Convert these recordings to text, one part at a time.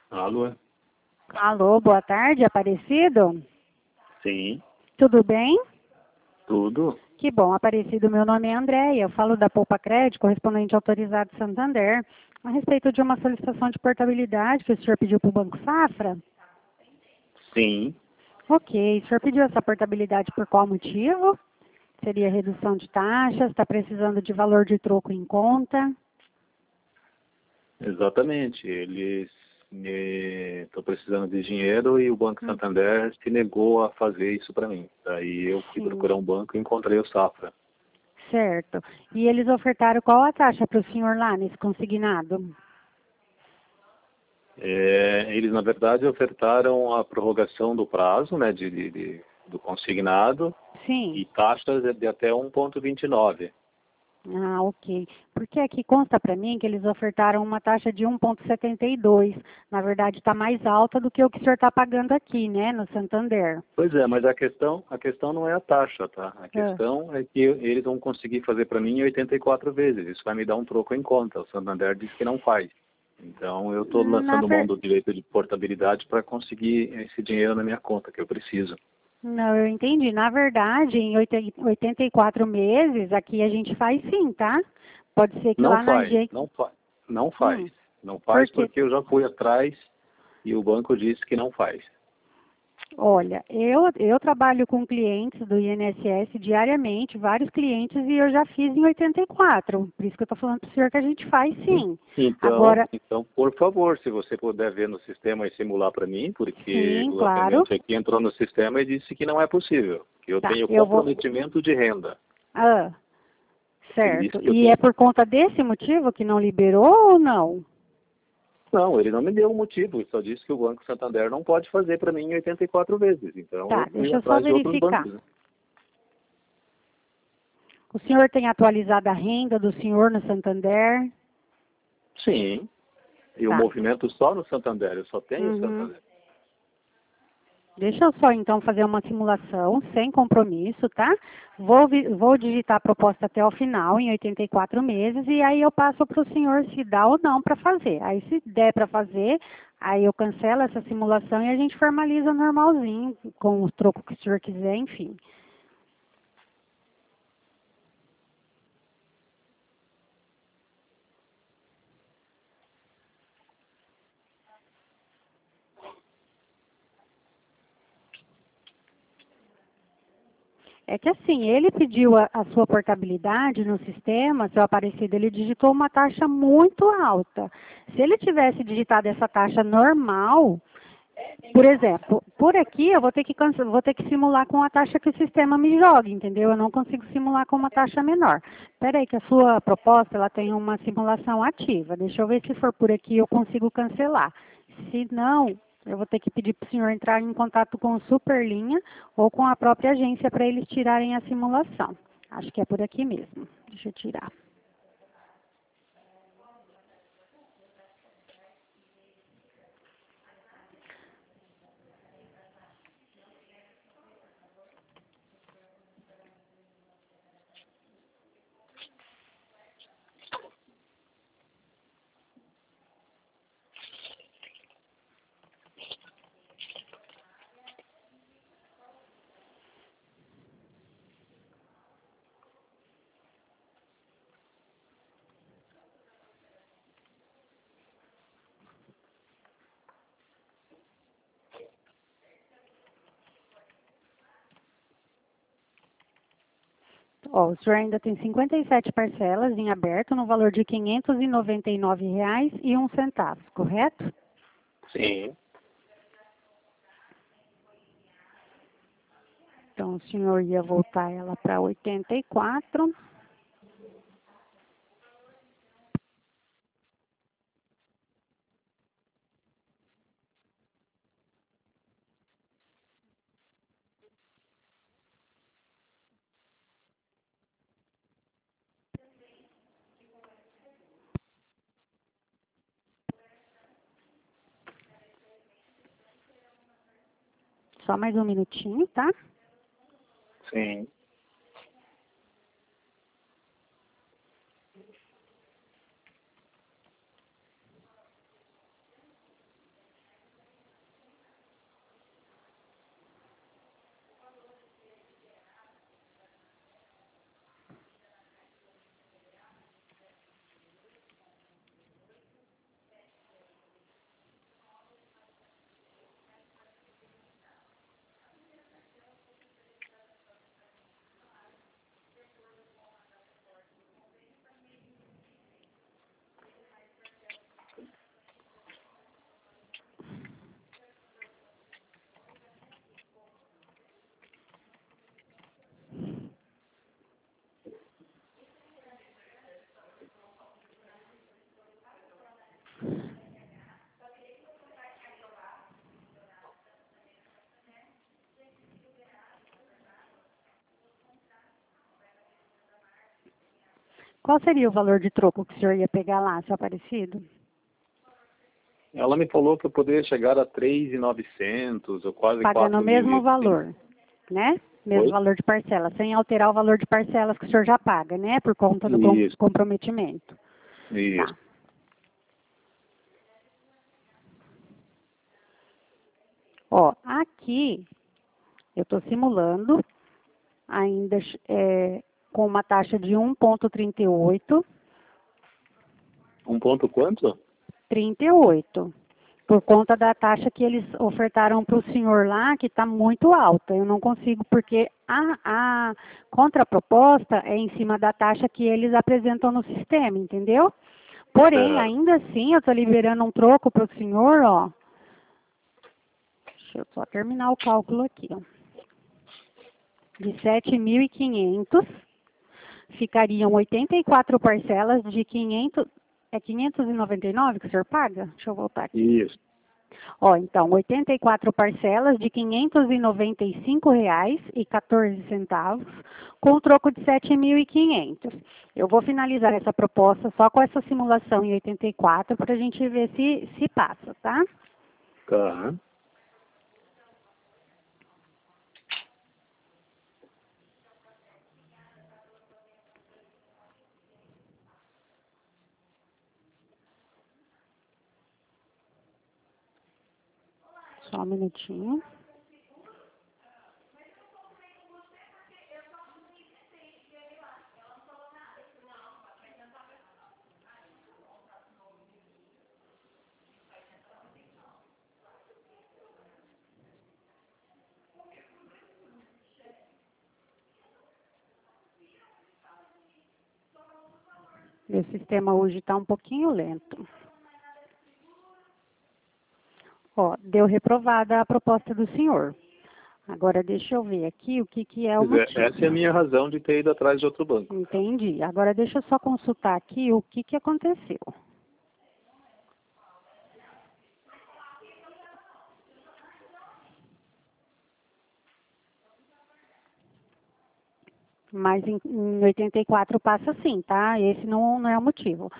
Alô? Alô, boa tarde, Aparecido? Sim, Tudo bem? tudo. Que bom, Aparecido, meu nome é Andréia, eu falo da Poupa Crédito, correspondente autorizado Santander, a respeito de uma solicitação de portabilidade que o senhor pediu para o Banco Safra. Sim, Ok, o senhor pediu essa portabilidade por qual motivo? Seria redução de taxas, está precisando de valor de troco em conta? exatamente. Estou precisando de dinheiro e o Banco Hum, Santander se negou a fazer isso para mim. Daí eu fui sim, procurar um banco e encontrei o Safra. certo. E eles ofertaram qual a taxa para o senhor lá nesse consignado? Eles, na verdade, ofertaram a prorrogação do prazo, né, do consignado Sim. e taxas de até 1,29. Ah, ok. Porque aqui consta para mim que eles ofertaram uma taxa de 1,72. Na verdade, está mais alta do que o que o senhor está pagando aqui, né, no Santander. Pois é, mas a questão não é a taxa, tá? A Ah, questão é que eles vão conseguir fazer para mim 84 vezes. Isso vai me dar um troco em conta. O Santander diz que não faz. Então eu estou na lançando mão ver... do direito de portabilidade para conseguir esse dinheiro na minha conta que eu preciso. Não, eu entendi. Na verdade, em 84 meses, aqui a gente faz sim, tá? Pode ser que Não lá na faz, agência... não faz, não faz, Hum, não por faz quê? porque eu já fui atrás e o banco disse que não faz. Olha, eu trabalho com clientes do INSS diariamente, vários clientes, e eu já fiz em 84. Por isso que eu estou falando para o senhor que a gente faz sim. Então, Agora, então, por favor, se você puder ver no sistema e simular para mim, porque sim, o claro. atendente aqui entrou no sistema e disse que não é possível, que eu Tá, tenho eu vou. comprometimento de renda. Ah, Ele disse certo. que eu E é tenho. por conta desse motivo que não liberou ou não? Não, ele não me deu um motivo, ele só disse que o Banco Santander não pode fazer para mim 84 vezes. Então eu Tá, fui deixa eu só atrás de outros verificar. bancos, né? O senhor tem atualizado a renda do senhor no Santander? Sim, e o Tá. movimento só no Santander, eu só tenho o Uhum. Santander. Deixa eu só então fazer uma simulação sem compromisso, tá? Vou digitar a proposta até o final, em 84 meses, e aí eu passo para o senhor se dá ou não para fazer. Aí se der para fazer, aí eu cancelo essa simulação e a gente formaliza normalzinho, com o troco que o senhor quiser, enfim. É que assim, ele pediu a sua portabilidade no sistema, seu Aparecido, ele digitou uma taxa muito alta. Se ele tivesse digitado essa taxa normal, por exemplo, por aqui eu vou ter que vou ter que simular com a taxa que o sistema me joga, entendeu? Eu não consigo simular com uma taxa menor. Espera aí que a sua proposta ela tem uma simulação ativa. Deixa eu ver se for por aqui eu consigo cancelar. Se não, eu vou ter que pedir para o senhor entrar em contato com o Superlinha ou com a própria agência para eles tirarem a simulação. Acho que é por aqui mesmo. Deixa eu tirar. Ó, o senhor ainda tem 57 parcelas em aberto no valor de R$ 599,01, correto? Sim, Então, o senhor ia voltar ela para 84. Só mais um minutinho, tá? sim. qual seria o valor de troco que o senhor ia pegar lá, seu Aparecido? Ela me falou que eu poderia chegar a 3.900 ou quase 4.000. Pagando o mesmo valor, né? Mesmo Oi? valor de parcela, sem alterar o valor de parcelas que o senhor já paga, né? Por conta do Isso. comprometimento. Isso. Tá. Ó, aqui eu estou simulando ainda com uma taxa de 1,38. Ponto quanto? 38. Por conta da taxa que eles ofertaram para o senhor lá, que está muito alta. Eu não consigo, porque a contraproposta é em cima da taxa que eles apresentam no sistema, entendeu? Porém, ainda assim, eu estou liberando um troco para o senhor, ó. Deixa eu só terminar o cálculo aqui, ó. De 7.500, ficariam 84 parcelas de 500, é 599 que o senhor paga? Deixa eu voltar aqui. Isso. Ó, então, 84 parcelas de R$ 595,14, com o troco de 7.500. Eu vou finalizar essa proposta só com essa simulação em 84 para a gente ver se passa, tá? Tá. Só um minutinho. Meu sistema hoje está um pouquinho lento. Ó, deu reprovada a proposta do senhor. Agora, deixa eu ver aqui o que é o motivo. Essa é a minha razão de ter ido atrás de outro banco. Entendi. Agora, deixa eu só consultar aqui o que aconteceu. Mas em 84 passa sim, tá? Esse não é o motivo.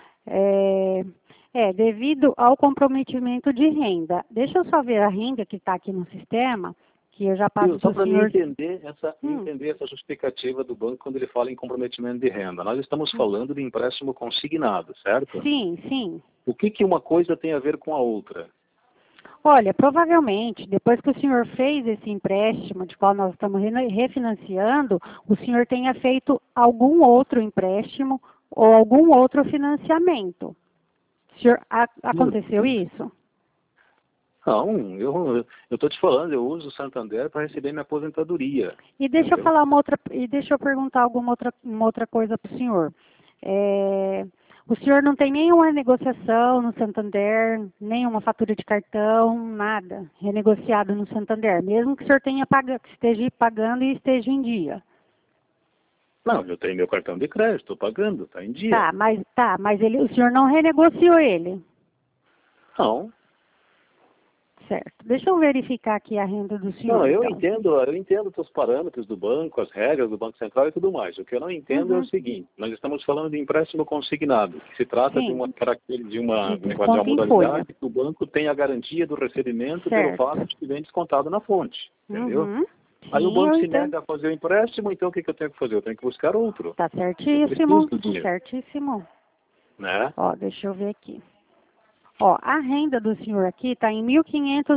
Devido ao comprometimento de renda. Deixa eu só ver a renda que está aqui no sistema, que eu já passo Só para o para mim senhor. entender essa justificativa do banco quando ele fala em comprometimento de renda. Nós estamos falando de empréstimo consignado, certo? Sim, sim. O que uma coisa tem a ver com a outra? Olha, provavelmente, depois que o senhor fez esse empréstimo, de qual nós estamos refinanciando, o senhor tenha feito algum outro empréstimo ou algum outro financiamento. Senhor, aconteceu isso? Não, eu estou te falando, eu uso o Santander para receber minha aposentadoria. E deixa Entendeu? eu falar deixa eu perguntar uma outra coisa para o senhor. O senhor não tem nenhuma negociação no Santander, nenhuma fatura de cartão, nada renegociado no Santander, mesmo que o senhor esteja pagando e esteja em dia. Não, eu tenho meu cartão de crédito, estou pagando, está em dia. Mas o senhor não renegociou ele. Não. Certo. Deixa eu verificar aqui a renda do senhor. Não, eu então. entendo os parâmetros do banco, as regras do Banco Central e tudo mais. O que eu não entendo é o seguinte, nós estamos falando de empréstimo consignado, que se trata de uma desconto em folha. modalidade que o banco tem a garantia do recebimento Certo. pelo fato de que vem descontado na fonte, entendeu? Aí o Sim, banco eu se entendo. nega a fazer o empréstimo, então o que eu tenho que fazer? Eu tenho que buscar outro. Tá Eu certíssimo, preciso do dinheiro, certíssimo. né? Ó, deixa eu ver aqui. Ó, a renda do senhor aqui está em R$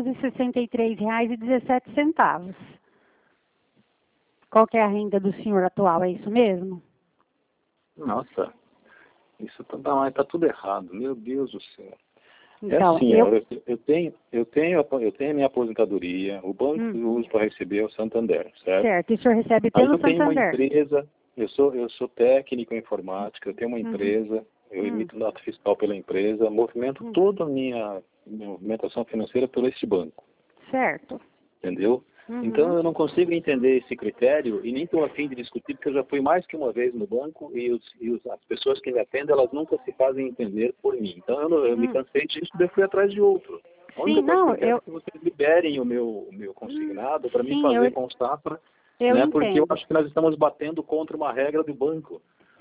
1.563,17. Qual que é a renda do senhor atual? É isso mesmo? Nossa, isso tá tudo errado, meu Deus do céu. Então, assim, eu tenho a minha aposentadoria, o banco que eu uso para receber é o Santander, certo? Certo, e o senhor recebe Aí pelo eu tenho uma Santander? empresa, eu sou técnico em informática, eu tenho uma empresa, eu emito nota fiscal pela empresa, movimento toda a minha movimentação financeira por esse banco, Certo. entendeu? Então eu não consigo entender esse critério e nem estou a fim de discutir, porque eu já fui mais que uma vez no banco e as pessoas que me atendem, elas nunca se fazem entender por mim. Então eu me cansei disso e eu fui atrás de outro. A única coisa que eu quero é que vocês liberem o meu consignado para me fazer constar, porque eu acho que nós estamos batendo contra uma regra do banco.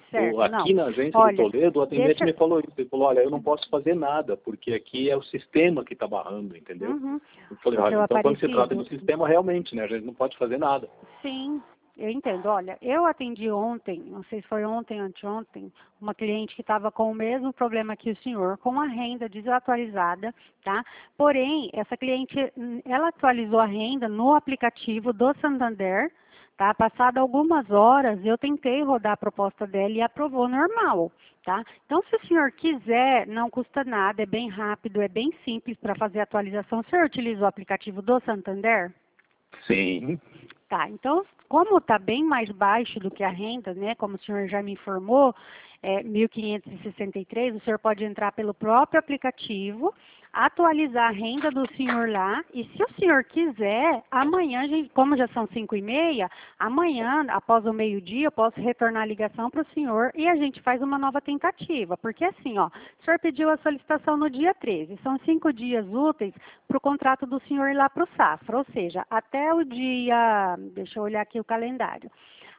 Certo, Aqui não. na agência Olha, do Toledo, o atendente deixa... me falou isso. Ele falou, olha, eu não posso fazer nada, porque aqui é o sistema que está barrando, entendeu? Uhum. Eu falei, olha, Seu então quando se trata Aparecido, de sistema, realmente, né? A gente não pode fazer nada. sim, eu entendo. Olha, eu atendi ontem, não sei se foi ontem, anteontem, uma cliente que estava com o mesmo problema que o senhor, com a renda desatualizada, tá? Porém, essa cliente, ela atualizou a renda no aplicativo do Santander, tá? Passado algumas horas, eu tentei rodar a proposta dela e aprovou normal, tá? Então, se o senhor quiser, não custa nada, é bem rápido, é bem simples para fazer a atualização. O senhor utiliza o aplicativo do Santander? Sim. Tá, então, como está bem mais baixo do que a renda, né, como o senhor já me informou, 1.563, o senhor pode entrar pelo próprio aplicativo, atualizar a renda do senhor lá, e se o senhor quiser, amanhã, como já são 5h30, amanhã, após o meio-dia, eu posso retornar a ligação para o senhor e a gente faz uma nova tentativa, porque assim, ó, o senhor pediu a solicitação no dia 13, são 5 dias úteis para o contrato do senhor ir lá para o Safra, ou seja, até o dia, deixa eu olhar aqui o calendário,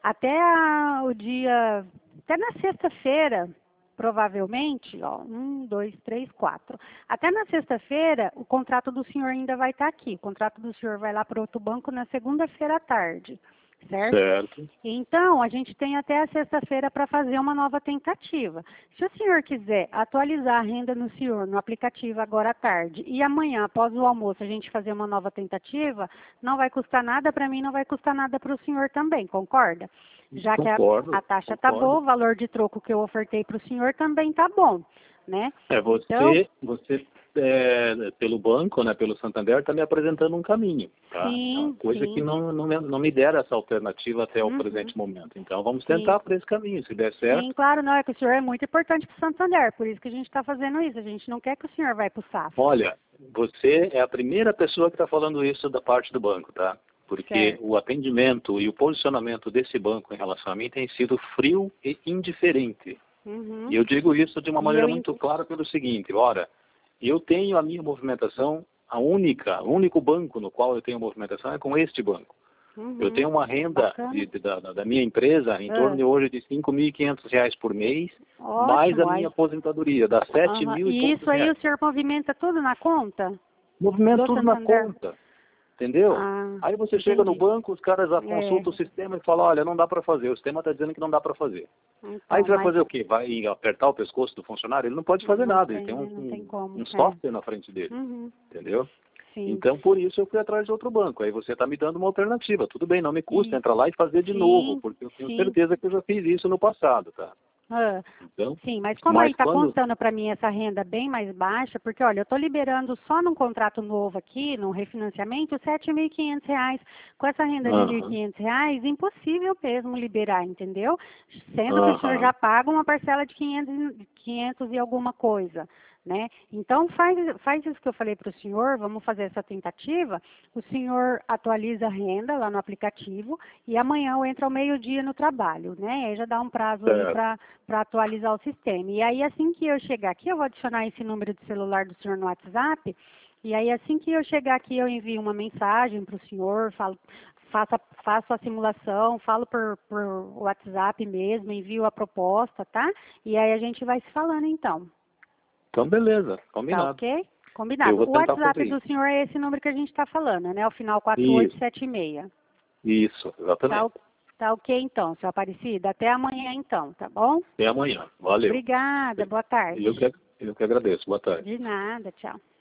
até na sexta-feira, provavelmente, ó, 1, 2, 3, 4. Até na sexta-feira, o contrato do senhor ainda vai estar aqui. O contrato do senhor vai lá para outro banco na segunda-feira à tarde, certo? Certo. Então, a gente tem até a sexta-feira para fazer uma nova tentativa. Se o senhor quiser atualizar a renda no senhor no aplicativo agora à tarde e amanhã, após o almoço, a gente fazer uma nova tentativa, não vai custar nada para mim, não vai custar nada para o senhor também, concorda? Já que Concordo, a taxa está concordo. boa, o valor de troco que eu ofertei para o senhor também está bom, né? Você pelo banco, né, pelo Santander, está me apresentando um caminho, tá? É uma Sim, coisa sim. que não me deram essa alternativa até o presente momento. Então, vamos Sim. tentar por esse caminho. Se der Sim, certo, claro, não, é que o senhor é muito importante para o Santander, por isso que a gente está fazendo isso. A gente não quer que o senhor vá para o Safra. olha, você é a primeira pessoa que está falando isso da parte do banco, tá? Porque Certo. o atendimento e o posicionamento desse banco em relação a mim tem sido frio e indiferente. Uhum. E eu digo isso de uma E maneira muito clara pelo seguinte, ora, eu tenho a minha movimentação, o único banco no qual eu tenho movimentação é com este banco. Eu tenho uma renda da minha empresa em torno de hoje de R$ 5.500 por mês, mais a Ótimo, minha aí. aposentadoria, dá 7 mil e E poucos isso aí reais. o senhor movimenta tudo na conta Movimento do tudo na Santander? conta, entendeu? Ah, Aí você chega no entendi. banco, os caras já consultam o sistema e falam, olha, não dá para fazer, o sistema está dizendo que não dá para fazer. Aí Então, você vai mas fazer o quê? Vai apertar o pescoço do funcionário? Ele não pode fazer nada, ele tem não tem como. um software na frente dele, Uhum. entendeu? Sim. Então, por isso eu fui atrás de outro banco. Aí você está me dando uma alternativa. Tudo bem, não me custa E, entrar lá e fazer de novo, sim, porque eu tenho sim. certeza que eu já fiz isso no passado, tá? Ah, Então, sim, mas como aí mas está quando... constando para mim essa renda bem mais baixa, porque olha, eu estou liberando só num contrato novo aqui, num refinanciamento, R$ 7.500. Com essa renda de R$ Aham, 1.500, impossível mesmo liberar, entendeu? Sendo que o senhor aham. já paga uma parcela de 500 e alguma coisa, né? Então faz isso que eu falei para o senhor, vamos fazer essa tentativa, o senhor atualiza a renda lá no aplicativo e amanhã eu entro ao meio-dia no trabalho, né? Aí já dá um prazo aí Certo. para atualizar o sistema. E aí, assim que eu chegar aqui, eu vou adicionar esse número de celular do senhor no WhatsApp, e aí, assim que eu chegar aqui, eu envio uma mensagem para o senhor, faço a simulação, falo por WhatsApp mesmo, envio a proposta, tá? E aí a gente vai se falando, então. Então, beleza, Tá combinado. ok? Eu Combinado. vou O tentar WhatsApp fazer do isso. senhor é esse número que a gente está falando, né? O final Isso, 4876. Tá, exatamente. tá ok, então, seu Aparecido. Até amanhã, então, tá bom? Até amanhã. Valeu. Obrigada, boa tarde. Eu que agradeço. Boa tarde. De nada, tchau.